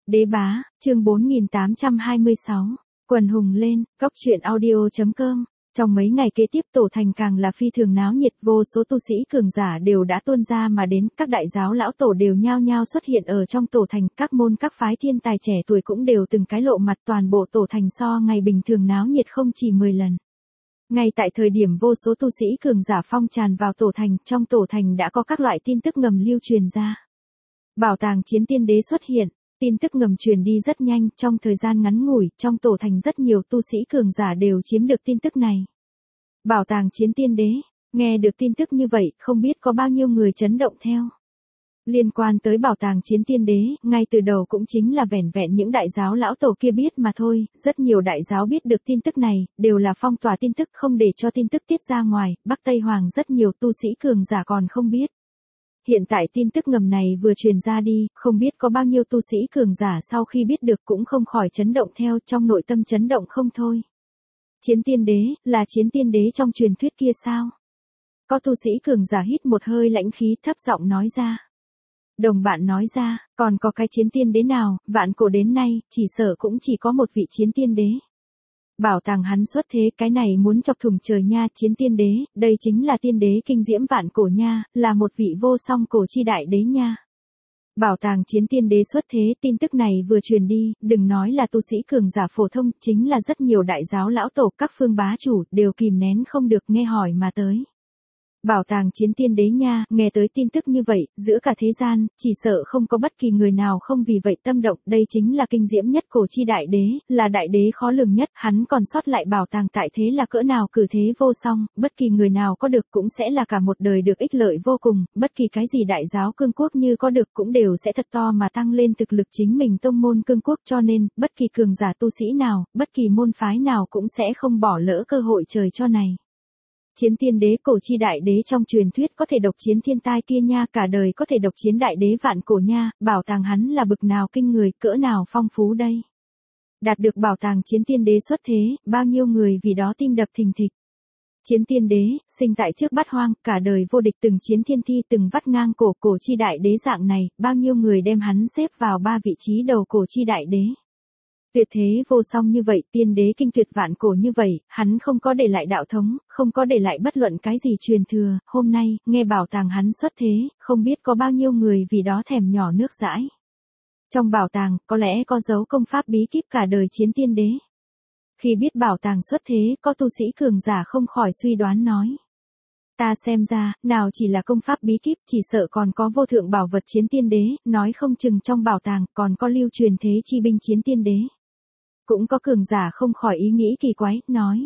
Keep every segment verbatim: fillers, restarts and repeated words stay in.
Đế bá, chương bốn nghìn tám trăm hai mươi sáu. Quần hùng lên, góc truyện audio chấm com. Trong mấy ngày kế tiếp tổ thành càng là phi thường náo nhiệt, vô số tu sĩ cường giả đều đã tuôn ra mà đến, các đại giáo lão tổ đều nhao nhao xuất hiện ở trong tổ thành, các môn các phái thiên tài trẻ tuổi cũng đều từng cái lộ mặt, toàn bộ tổ thành so ngày bình thường náo nhiệt không chỉ mười lần. Ngay tại thời điểm vô số tu sĩ cường giả phong tràn vào tổ thành, trong tổ thành đã có các loại tin tức ngầm lưu truyền ra. Bảo tàng chiến tiên đế xuất hiện. Tin tức ngầm truyền đi rất nhanh, trong thời gian ngắn ngủi, trong tổ thành rất nhiều tu sĩ cường giả đều chiếm được tin tức này. Bảo tàng chiến tiên đế, nghe được tin tức như vậy, không biết có bao nhiêu người chấn động theo. Liên quan tới bảo tàng chiến tiên đế, ngay từ đầu cũng chính là vẻn vẹn những đại giáo lão tổ kia biết mà thôi, rất nhiều đại giáo biết được tin tức này, đều là phong tỏa tin tức không để cho tin tức tiết ra ngoài, Bắc Tây Hoàng rất nhiều tu sĩ cường giả còn không biết. Hiện tại tin tức ngầm này vừa truyền ra đi, không biết có bao nhiêu tu sĩ cường giả sau khi biết được cũng không khỏi chấn động theo, trong nội tâm chấn động không thôi. Chiến tiên đế, là chiến tiên đế trong truyền thuyết kia sao? Có tu sĩ cường giả hít một hơi lãnh khí thấp giọng nói ra. Đồng bạn nói ra, còn có cái chiến tiên đế nào, vạn cổ đến nay, chỉ sợ cũng chỉ có một vị chiến tiên đế. Bảo tàng hắn xuất thế, cái này muốn chọc thủng trời nha, chiến tiên đế, đây chính là tiên đế kinh diễm vạn cổ nha, là một vị vô song cổ chi đại đế nha. Bảo tàng chiến tiên đế xuất thế, tin tức này vừa truyền đi, đừng nói là tu sĩ cường giả phổ thông, chính là rất nhiều đại giáo lão tổ, các phương bá chủ, đều kìm nén không được nghe hỏi mà tới. Bảo tàng chiến tiên đế nha, nghe tới tin tức như vậy, giữa cả thế gian, chỉ sợ không có bất kỳ người nào không vì vậy tâm động, đây chính là kinh diễm nhất cổ chi đại đế, là đại đế khó lường nhất, hắn còn sót lại bảo tàng tại thế là cỡ nào cử thế vô song, bất kỳ người nào có được cũng sẽ là cả một đời được ích lợi vô cùng, bất kỳ cái gì đại giáo cương quốc như có được cũng đều sẽ thật to mà tăng lên thực lực chính mình tông môn cương quốc, cho nên, bất kỳ cường giả tu sĩ nào, bất kỳ môn phái nào cũng sẽ không bỏ lỡ cơ hội trời cho này. Chiến tiên đế cổ chi đại đế trong truyền thuyết có thể độc chiến thiên tai kia nha, cả đời có thể độc chiến đại đế vạn cổ nha, bảo tàng hắn là bực nào kinh người, cỡ nào phong phú đây. Đạt được bảo tàng chiến tiên đế xuất thế, bao nhiêu người vì đó tim đập thình thịch. Chiến tiên đế, sinh tại trước bát hoang, cả đời vô địch từng chiến thiên thi từng vắt ngang cổ cổ chi đại đế dạng này, bao nhiêu người đem hắn xếp vào ba vị trí đầu cổ chi đại đế. Tuyệt thế vô song như vậy, tiên đế kinh tuyệt vạn cổ như vậy, hắn không có để lại đạo thống, không có để lại bất luận cái gì truyền thừa, hôm nay, nghe bảo tàng hắn xuất thế, không biết có bao nhiêu người vì đó thèm nhỏ nước dãi. Trong bảo tàng, có lẽ có dấu công pháp bí kíp cả đời chiến tiên đế. Khi biết bảo tàng xuất thế, có tu sĩ cường giả không khỏi suy đoán nói. Ta xem ra, nào chỉ là công pháp bí kíp, chỉ sợ còn có vô thượng bảo vật chiến tiên đế, nói không chừng trong bảo tàng còn có lưu truyền thế chi binh chiến tiên đế. Cũng có cường giả không khỏi ý nghĩ kỳ quái, nói.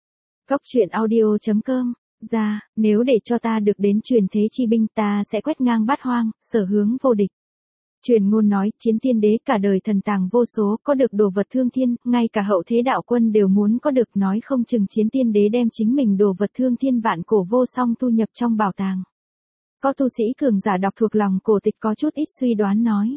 Góc truyện audio chấm com, ra, nếu để cho ta được đến truyền thế chi binh ta sẽ quét ngang bát hoang, sở hướng vô địch. Truyền ngôn nói, chiến tiên đế cả đời thần tàng vô số, có được đồ vật thương thiên, ngay cả hậu thế đạo quân đều muốn có được, nói không chừng chiến tiên đế đem chính mình đồ vật thương thiên vạn cổ vô song tu nhập trong bảo tàng. Có tu sĩ cường giả đọc thuộc lòng cổ tịch có chút ít suy đoán nói.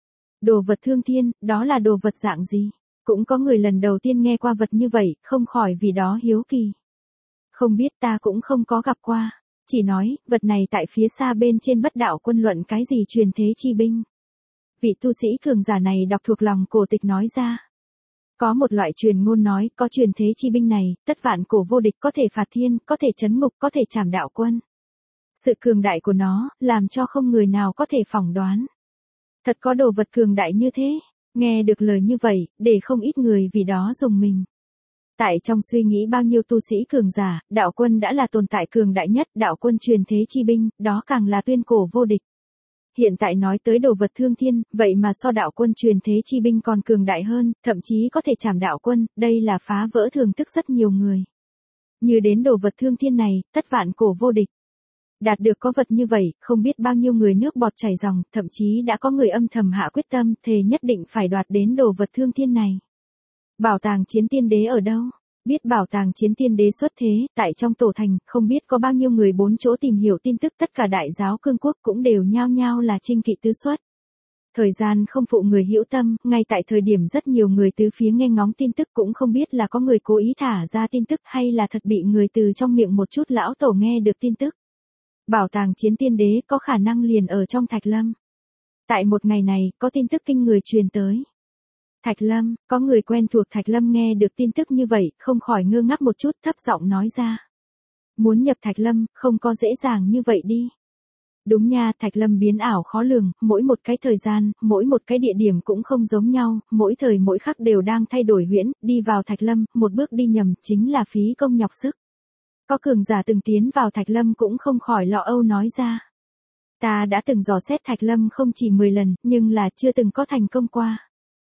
Đồ vật thương thiên, đó là đồ vật dạng gì? Cũng có người lần đầu tiên nghe qua vật như vậy, không khỏi vì đó hiếu kỳ. Không biết ta cũng không có gặp qua, chỉ nói, vật này tại phía xa bên trên bất đạo quân luận cái gì truyền thế chi binh. Vị tu sĩ cường giả này đọc thuộc lòng cổ tịch nói ra. Có một loại truyền ngôn nói, có truyền thế chi binh này, tất vạn cổ vô địch có thể phạt thiên, có thể chấn ngục, có thể trảm đạo quân. Sự cường đại của nó, làm cho không người nào có thể phỏng đoán. Thật có đồ vật cường đại như thế. Nghe được lời như vậy, để không ít người vì đó dùng mình. Tại trong suy nghĩ bao nhiêu tu sĩ cường giả, đạo quân đã là tồn tại cường đại nhất, đạo quân truyền thế chi binh, đó càng là tuyên cổ vô địch. Hiện tại nói tới đồ vật thương thiên, vậy mà so đạo quân truyền thế chi binh còn cường đại hơn, thậm chí có thể trảm đạo quân, đây là phá vỡ thường thức rất nhiều người. Như đến đồ vật thương thiên này, tất vạn cổ vô địch. Đạt được có vật như vậy, không biết bao nhiêu người nước bọt chảy ròng, thậm chí đã có người âm thầm hạ quyết tâm, thề nhất định phải đoạt đến đồ vật thương thiên này. Bảo tàng chiến tiên đế ở đâu? Biết bảo tàng chiến tiên đế xuất thế, tại trong tổ thành, không biết có bao nhiêu người bốn chỗ tìm hiểu tin tức, tất cả đại giáo cương quốc cũng đều nhao nhao là chinh kỵ tứ xuất. Thời gian không phụ người hữu tâm, ngay tại thời điểm rất nhiều người tứ phía nghe ngóng tin tức cũng không biết là có người cố ý thả ra tin tức hay là thật bị người từ trong miệng một chút lão tổ nghe được tin tức. Bảo tàng chiến tiên đế có khả năng liền ở trong Thạch Lâm. Tại một ngày này, có tin tức kinh người truyền tới. Thạch Lâm, có người quen thuộc Thạch Lâm nghe được tin tức như vậy, không khỏi ngơ ngác một chút, thấp giọng nói ra. Muốn nhập Thạch Lâm, không có dễ dàng như vậy đi. Đúng nha, Thạch Lâm biến ảo khó lường, mỗi một cái thời gian, mỗi một cái địa điểm cũng không giống nhau, mỗi thời mỗi khắc đều đang thay đổi huyễn, đi vào Thạch Lâm, một bước đi nhầm, chính là phí công nhọc sức. Có cường giả từng tiến vào Thạch Lâm cũng không khỏi lo âu nói ra. Ta đã từng dò xét Thạch Lâm không chỉ mười lần, nhưng là chưa từng có thành công qua.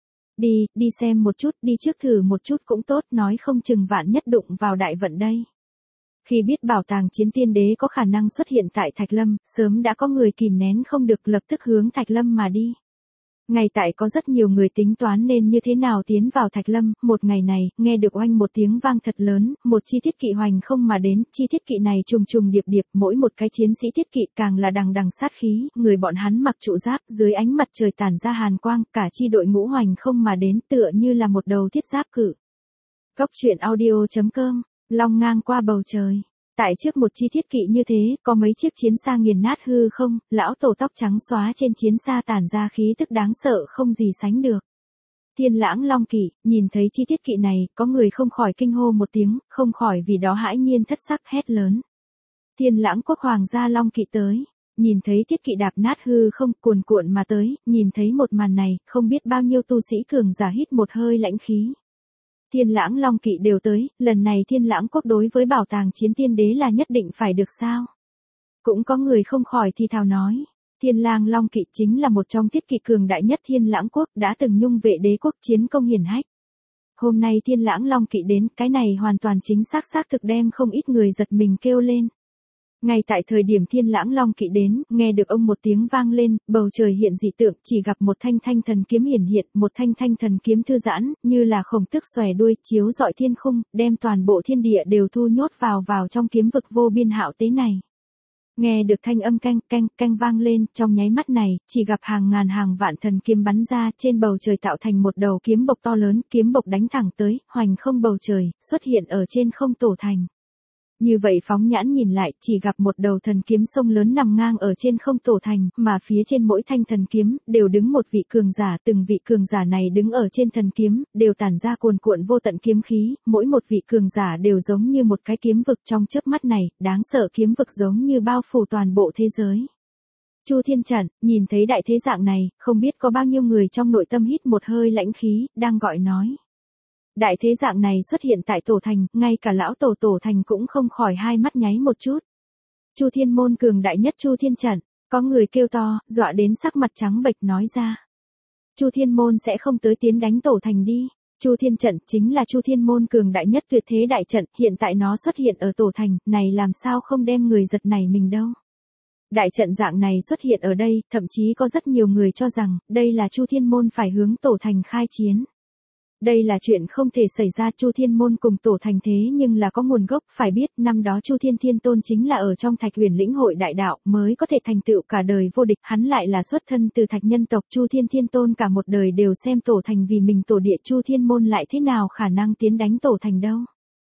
Đi, đi xem một chút, đi trước thử một chút cũng tốt, nói không chừng vạn nhất đụng vào đại vận đây. Khi biết bảo tàng chiến tiên đế có khả năng xuất hiện tại Thạch Lâm, sớm đã có người kìm nén không được lập tức hướng Thạch Lâm mà đi. Ngay tại có rất nhiều người tính toán nên như thế nào tiến vào Thạch Lâm, một ngày này, nghe được oanh một tiếng vang thật lớn, một chi thiết kỵ hoành không mà đến, chi thiết kỵ này trùng trùng điệp điệp, mỗi một cái chiến sĩ thiết kỵ càng là đằng đằng sát khí, người bọn hắn mặc trụ giáp, dưới ánh mặt trời tản ra hàn quang, cả chi đội ngũ hoành không mà đến, tựa như là một đầu thiết giáp cự. Góc truyện audio chấm com, long ngang qua bầu trời. Tại trước một chi thiết kỵ như thế, có mấy chiếc chiến xa nghiền nát hư không, lão tổ tóc trắng xóa trên chiến xa tản ra khí tức đáng sợ không gì sánh được. Thiên lãng long kỵ, nhìn thấy chi thiết kỵ này, có người không khỏi kinh hô một tiếng, không khỏi vì đó hãi nhiên thất sắc hét lớn. Thiên lãng quốc hoàng gia long kỵ tới, nhìn thấy thiết kỵ đạp nát hư không, cuồn cuộn mà tới, nhìn thấy một màn này, không biết bao nhiêu tu sĩ cường giả hít một hơi lãnh khí. Thiên lãng long kỵ đều tới, lần này thiên lãng quốc đối với bảo tàng chiến tiên đế là nhất định phải được sao? Cũng có người không khỏi thì thào nói, thiên lang long kỵ chính là một trong thiết kỵ cường đại nhất thiên lãng quốc, đã từng nhung vệ đế quốc chiến công hiển hách. Hôm nay thiên lãng long kỵ đến, cái này hoàn toàn chính xác xác thực đem không ít người giật mình kêu lên. Ngay tại thời điểm thiên lãng long kỵ đến, nghe được ông một tiếng vang lên, bầu trời hiện dị tượng, chỉ gặp một thanh thanh thần kiếm hiển hiện, một thanh thanh thần kiếm thư giãn, như là khổng tước xòe đuôi, chiếu rọi thiên khung, đem toàn bộ thiên địa đều thu nhốt vào vào trong kiếm vực vô biên hạo tế này. Nghe được thanh âm canh canh canh vang lên, trong nháy mắt này, chỉ gặp hàng ngàn hàng vạn thần kiếm bắn ra, trên bầu trời tạo thành một đầu kiếm bộc to lớn, kiếm bộc đánh thẳng tới, hoành không bầu trời, xuất hiện ở trên không tổ thành. Như vậy phóng nhãn nhìn lại, chỉ gặp một đầu thần kiếm sông lớn nằm ngang ở trên không tổ thành, mà phía trên mỗi thanh thần kiếm, đều đứng một vị cường giả, từng vị cường giả này đứng ở trên thần kiếm, đều tản ra cuồn cuộn vô tận kiếm khí, mỗi một vị cường giả đều giống như một cái kiếm vực trong chớp mắt này, đáng sợ kiếm vực giống như bao phủ toàn bộ thế giới. Chu Thiên Trận, nhìn thấy đại thế dạng này, không biết có bao nhiêu người trong nội tâm hít một hơi lãnh khí, đang gọi nói. Đại thế dạng này xuất hiện tại tổ thành, ngay cả lão tổ tổ thành cũng không khỏi hai mắt nháy một chút. Chu Thiên môn cường đại nhất Chu Thiên Trận, có người kêu to, dọa đến sắc mặt trắng bệch nói ra. Chu Thiên môn sẽ không tới tiến đánh tổ thành đi. Chu Thiên Trận chính là Chu Thiên môn cường đại nhất tuyệt thế đại trận, hiện tại nó xuất hiện ở tổ thành, này làm sao không đem người giật này mình đâu. Đại trận dạng này xuất hiện ở đây, thậm chí có rất nhiều người cho rằng, đây là Chu Thiên môn phải hướng tổ thành khai chiến. Đây là chuyện không thể xảy ra, Chu Thiên môn cùng tổ thành thế nhưng là có nguồn gốc, phải biết, năm đó Chu Thiên Thiên Tôn chính là ở trong Thạch Huyền lĩnh hội đại đạo, mới có thể thành tựu cả đời vô địch, hắn lại là xuất thân từ Thạch nhân tộc, Chu Thiên Thiên Tôn cả một đời đều xem tổ thành vì mình tổ địa, Chu Thiên môn lại thế nào khả năng tiến đánh tổ thành đâu.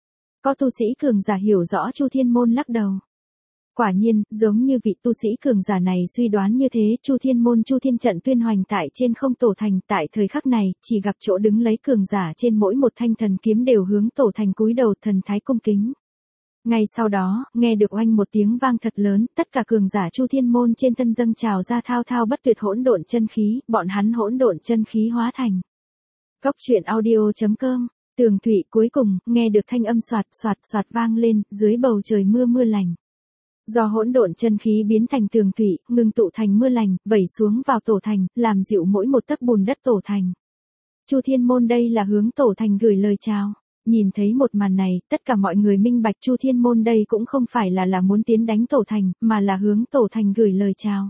Có tu sĩ cường giả hiểu rõ Chu Thiên môn lắc đầu. Quả nhiên, giống như vị tu sĩ cường giả này suy đoán như thế, Chu Thiên môn Chu Thiên trận tuyên hoành tại trên không tổ thành, tại thời khắc này, chỉ gặp chỗ đứng lấy cường giả trên mỗi một thanh thần kiếm đều hướng tổ thành cúi đầu thần thái cung kính. Ngay sau đó, nghe được oanh một tiếng vang thật lớn, tất cả cường giả Chu Thiên môn trên thân dâng trào ra thao thao bất tuyệt hỗn độn chân khí, bọn hắn hỗn độn chân khí hóa thành. Góc truyện audio chấm com, Tường Thụy cuối cùng, nghe được thanh âm soạt soạt soạt vang lên, dưới bầu trời mưa mưa lành. Do hỗn độn chân khí biến thành tường thủy, ngưng tụ thành mưa lành, vẩy xuống vào tổ thành, làm dịu mỗi một tấc bùn đất tổ thành. Chu Thiên môn đây là hướng tổ thành gửi lời chào. Nhìn thấy một màn này, tất cả mọi người minh bạch Chu Thiên môn đây cũng không phải là là muốn tiến đánh tổ thành, mà là hướng tổ thành gửi lời chào.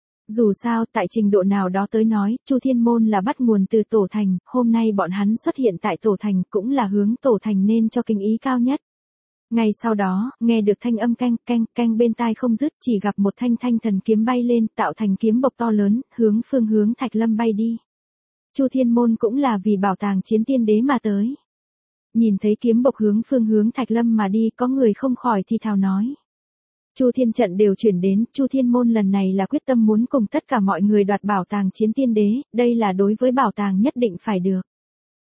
Dù sao, tại trình độ nào đó tới nói, Chu Thiên môn là bắt nguồn từ tổ thành, hôm nay bọn hắn xuất hiện tại tổ thành cũng là hướng tổ thành nên cho kính ý cao nhất. Ngay sau đó, nghe được thanh âm canh canh canh bên tai không dứt, chỉ gặp một thanh thanh thần kiếm bay lên, tạo thành kiếm bộc to lớn, hướng phương hướng Thạch Lâm bay đi. Chu Thiên môn cũng là vì bảo tàng chiến tiên đế mà tới. Nhìn thấy kiếm bộc hướng phương hướng Thạch Lâm mà đi, có người không khỏi thì thào nói. Chu Thiên trận đều chuyển đến, Chu Thiên môn lần này là quyết tâm muốn cùng tất cả mọi người đoạt bảo tàng chiến tiên đế, đây là đối với bảo tàng nhất định phải được.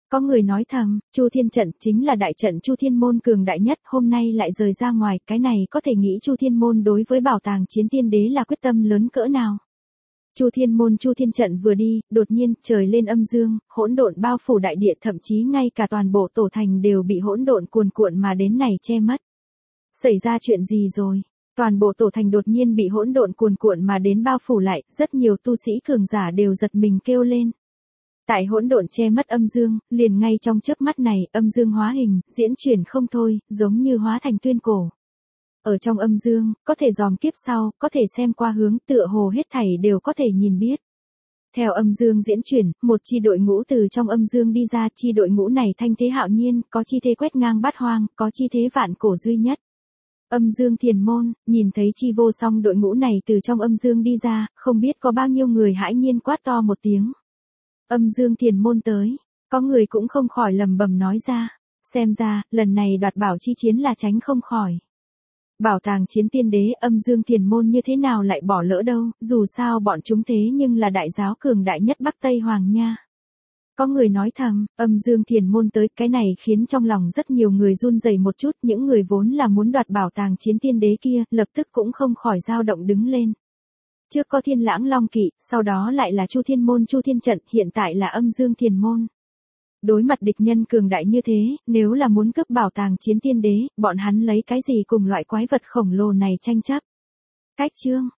Có người nói thầm, Chu Thiên trận chính là đại trận Chu Thiên môn cường đại nhất, hôm nay lại rời ra ngoài, cái này có thể nghĩ Chu Thiên môn đối với bảo tàng chiến tiên đế là quyết tâm lớn cỡ nào. Chu Thiên môn Chu Thiên trận vừa đi, đột nhiên trời lên âm dương, hỗn độn bao phủ đại địa, thậm chí ngay cả toàn bộ tổ thành đều bị hỗn độn cuồn cuộn mà đến này che mất. Xảy ra chuyện gì rồi? Toàn bộ tổ thành đột nhiên bị hỗn độn cuồn cuộn mà đến bao phủ lại, rất nhiều tu sĩ cường giả đều giật mình kêu lên. Tại hỗn độn che mất âm dương, liền ngay trong chớp mắt này, âm dương hóa hình, diễn chuyển không thôi, giống như hóa thành tuyên cổ. Ở trong âm dương, có thể dòm kiếp sau, có thể xem qua hướng, tựa hồ hết thảy đều có thể nhìn biết. Theo âm dương diễn chuyển, một chi đội ngũ từ trong âm dương đi ra, chi đội ngũ này thanh thế hạo nhiên, có chi thế quét ngang bát hoang, có chi thế vạn cổ duy nhất. Âm dương thiền môn, nhìn thấy chi vô song đội ngũ này từ trong âm dương đi ra, không biết có bao nhiêu người hãi nhiên quát to một tiếng. Âm dương thiền môn tới, có người cũng không khỏi lầm bầm nói ra, xem ra, lần này đoạt bảo chi chiến là tránh không khỏi. Bảo tàng chiến tiên đế âm dương thiền môn như thế nào lại bỏ lỡ đâu, dù sao bọn chúng thế nhưng là đại giáo cường đại nhất Bắc Tây Hoàng nha. Có người nói thầm, âm dương thiền môn tới, cái này khiến trong lòng rất nhiều người run rẩy một chút, những người vốn là muốn đoạt bảo tàng chiến tiên đế kia, lập tức cũng không khỏi dao động đứng lên. Trước có Thiên Lãng Long Kỵ, sau đó lại là Chu Thiên môn Chu Thiên trận, hiện tại là âm dương thiền môn. Đối mặt địch nhân cường đại như thế, nếu là muốn cướp bảo tàng chiến tiên đế, bọn hắn lấy cái gì cùng loại quái vật khổng lồ này tranh chấp. Cách chương